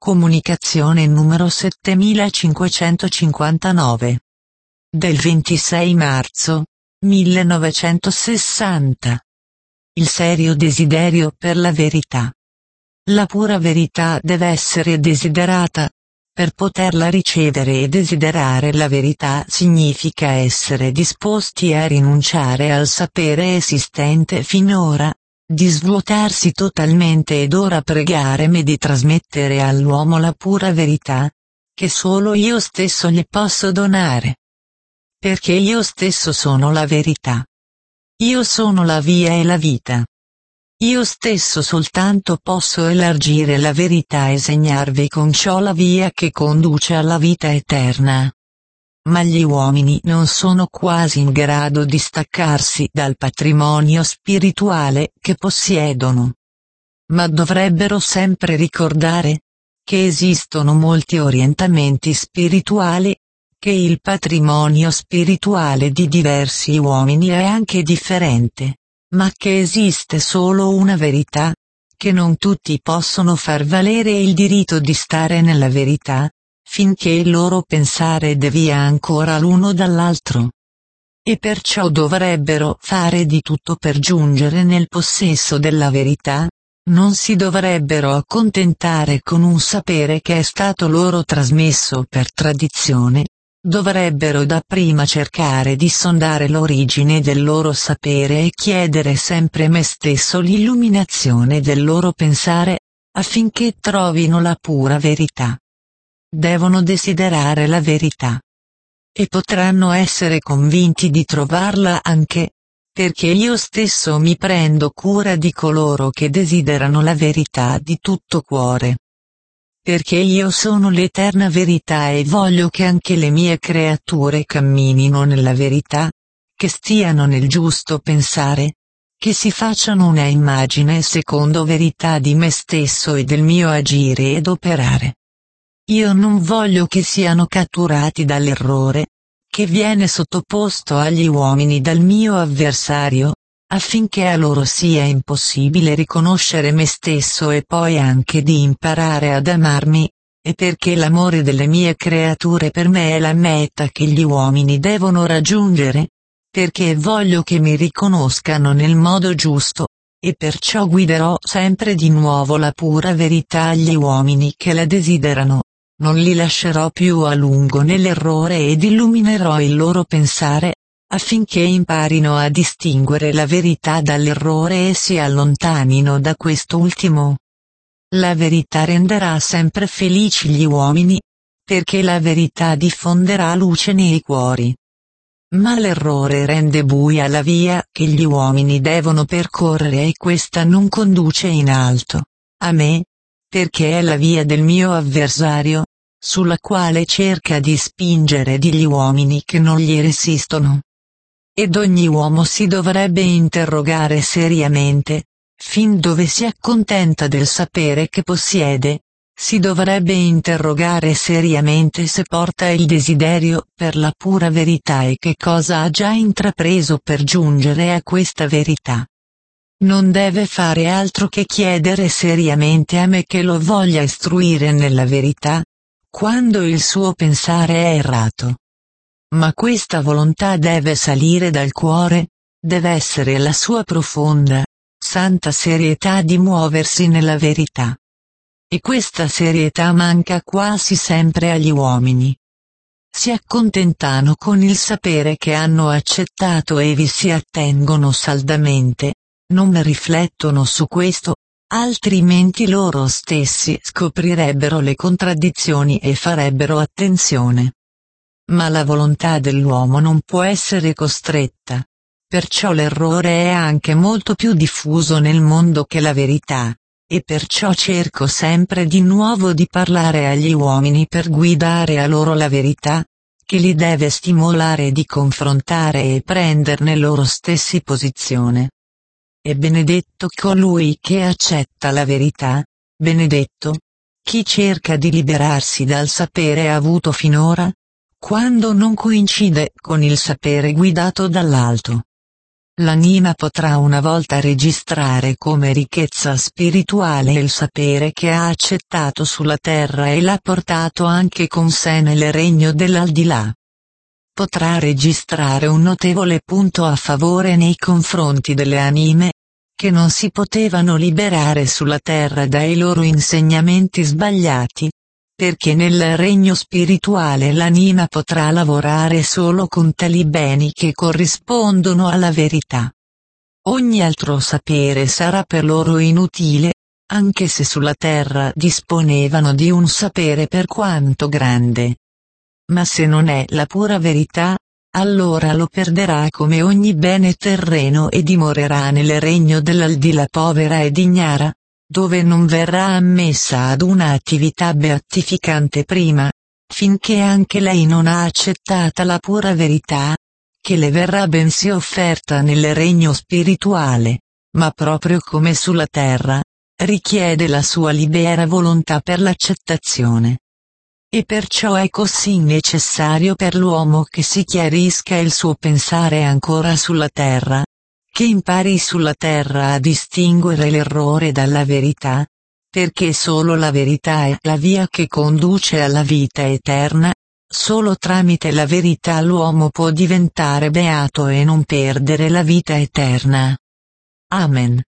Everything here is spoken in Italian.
Comunicazione numero 7559. Del 26 marzo 1960. Il serio desiderio per la verità. La pura verità deve essere desiderata. Per poterla ricevere e desiderare la verità significa essere disposti a rinunciare al sapere esistente finora, di svuotarsi totalmente ed ora pregare di trasmettere all'uomo la pura verità, che solo io stesso gli posso donare. Perché io stesso sono la verità. Io sono la via e la vita. Io stesso soltanto posso elargire la verità e segnarvi con ciò la via che conduce alla vita eterna. Ma gli uomini non sono quasi in grado di staccarsi dal patrimonio spirituale che possiedono. Ma dovrebbero sempre ricordare che esistono molti orientamenti spirituali, che il patrimonio spirituale di diversi uomini è anche differente, ma che esiste solo una verità, che non tutti possono far valere il diritto di stare nella verità, finché il loro pensare devia ancora l'uno dall'altro. E perciò dovrebbero fare di tutto per giungere nel possesso della verità, non si dovrebbero accontentare con un sapere che è stato loro trasmesso per tradizione, dovrebbero dapprima cercare di sondare l'origine del loro sapere e chiedere sempre me stesso l'illuminazione del loro pensare, affinché trovino la pura verità. Devono desiderare la verità. E potranno essere convinti di trovarla anche, perché io stesso mi prendo cura di coloro che desiderano la verità di tutto cuore. Perché io sono l'eterna verità e voglio che anche le mie creature camminino nella verità, che stiano nel giusto pensare, che si facciano una immagine secondo verità di me stesso e del mio agire ed operare. Io non voglio che siano catturati dall'errore, che viene sottoposto agli uomini dal mio avversario, affinché a loro sia impossibile riconoscere me stesso e poi anche di imparare ad amarmi, e perché l'amore delle mie creature per me è la meta che gli uomini devono raggiungere, perché voglio che mi riconoscano nel modo giusto, e perciò guiderò sempre di nuovo la pura verità agli uomini che la desiderano. Non li lascerò più a lungo nell'errore ed illuminerò il loro pensare, affinché imparino a distinguere la verità dall'errore e si allontanino da quest'ultimo. La verità renderà sempre felici gli uomini, perché la verità diffonderà luce nei cuori. Ma l'errore rende buia la via che gli uomini devono percorrere e questa non conduce in alto, a me, perché è la via del mio avversario, sulla quale cerca di spingere gli uomini che non gli resistono. Ed ogni uomo si dovrebbe interrogare seriamente, fin dove si accontenta del sapere che possiede, si dovrebbe interrogare seriamente se porta il desiderio per la pura verità e che cosa ha già intrapreso per giungere a questa verità. Non deve fare altro che chiedere seriamente a me che lo voglia istruire nella verità, quando il suo pensare è errato. Ma questa volontà deve salire dal cuore, deve essere la sua profonda, santa serietà di muoversi nella verità. E questa serietà manca quasi sempre agli uomini. Si accontentano con il sapere che hanno accettato e vi si attengono saldamente, non riflettono su questo, altrimenti loro stessi scoprirebbero le contraddizioni e farebbero attenzione. Ma la volontà dell'uomo non può essere costretta, perciò l'errore è anche molto più diffuso nel mondo che la verità, e perciò cerco sempre di nuovo di parlare agli uomini per guidare a loro la verità, che li deve stimolare di confrontare e prenderne loro stessi posizione. E benedetto colui che accetta la verità, benedetto chi cerca di liberarsi dal sapere avuto finora, quando non coincide con il sapere guidato dall'alto. l'anima potrà una volta registrare come ricchezza spirituale il sapere che ha accettato sulla terra e l'ha portato anche con sé nel regno dell'aldilà. Potrà registrare un notevole punto a favore nei confronti delle anime, che non si potevano liberare sulla terra dai loro insegnamenti sbagliati, perché nel regno spirituale l'anima potrà lavorare solo con tali beni che corrispondono alla verità. Ogni altro sapere sarà per loro inutile, anche se sulla terra disponevano di un sapere per quanto grande. Ma se non è la pura verità, allora lo perderà come ogni bene terreno e dimorerà nel regno dell'aldilà povera ed ignara, dove non verrà ammessa ad una attività beatificante prima, finché anche lei non ha accettata la pura verità, che le verrà bensì offerta nel regno spirituale, ma proprio come sulla terra, richiede la sua libera volontà per l'accettazione. E perciò è così necessario per l'uomo che si chiarisca il suo pensare ancora sulla terra, che impari sulla terra a distinguere l'errore dalla verità, perché solo la verità è la via che conduce alla vita eterna, solo tramite la verità l'uomo può diventare beato e non perdere la vita eterna. Amen.